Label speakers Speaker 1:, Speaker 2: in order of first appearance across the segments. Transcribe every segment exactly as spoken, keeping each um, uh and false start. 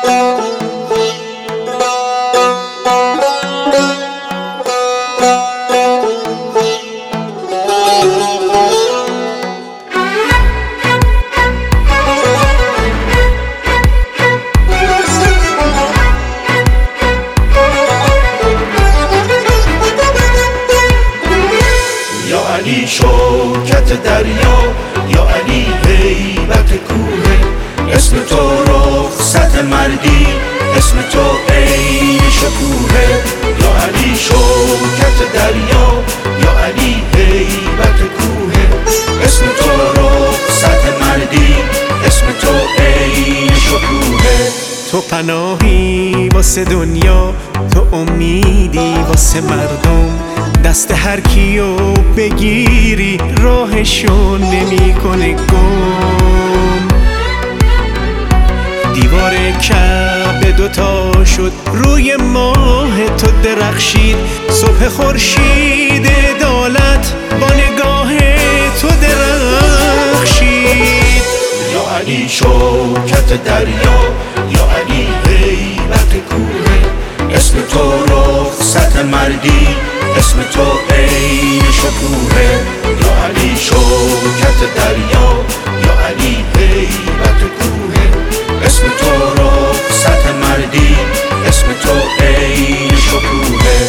Speaker 1: علی شوکت دریا، یا علی هیبت کوه، اسم تو رخصت مردی، اسم تو عین شکوه. یا علی شوکت دریا، یا علی هیبت کوه، اسم تو رخصت مردی، اسم تو عین شکوه.
Speaker 2: تو پناهی واسه دنیا، تو امیدی واسه مردم، دست هر کیو بگیری راهشون نمیکنه گم. دیوار کعبه دوتا شد، روی ماه تو درخشید، صبح خورشید عدالت با نگاه تو درخشید.
Speaker 1: یا علی شوکت دریا، یا علی هیبت کوه، اسم تو رخصت مردی، اسم تو عین شکوه. یا علی شوکت دریا، یا علی هیبت کوه، اسم تو رخصت مردی، اسم تو عین شکوه.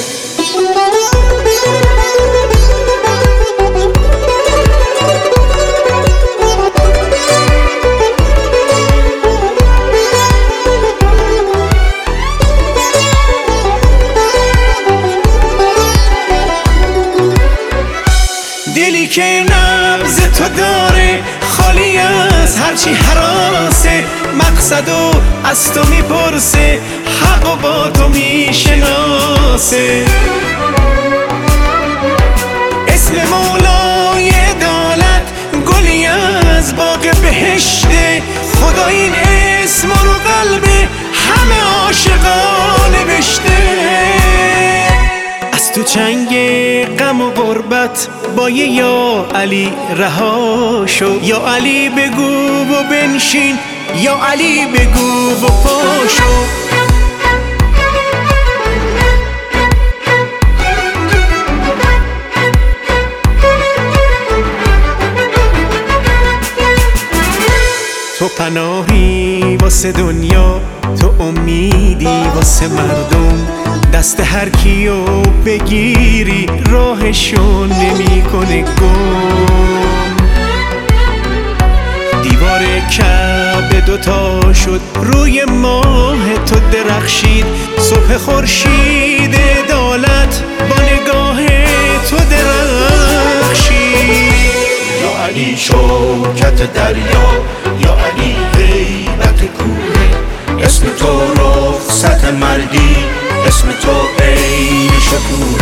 Speaker 2: دلی که نبض تو داره، خالی از هرچی حراسه، مقصدو از تو میپرسه، حقو با تو میشناسه. اسم مولای عدالت گلی از باغ بهشته، خدا این اسم رو قلب همه عاشقان نوشته. از تو چنگ غم و غربت با یه یا علی رها شو، یا علی بگو و بنشین، یا علی بگو و پاشو. تو پناهی واسه دنیا، تو امیدی واسه مردم، دست هر کیو بگیری راهشون نمیکنه گم. دیوار کعبه دوتا شد، روی ماه تو درخشید، صبح خورشید عدالت با نگاه تو درخشید.
Speaker 1: یا علی شوکت دریا، یا علی هیبت کوه، اسم تو رخصت مردی، اسم تو عین شکوه.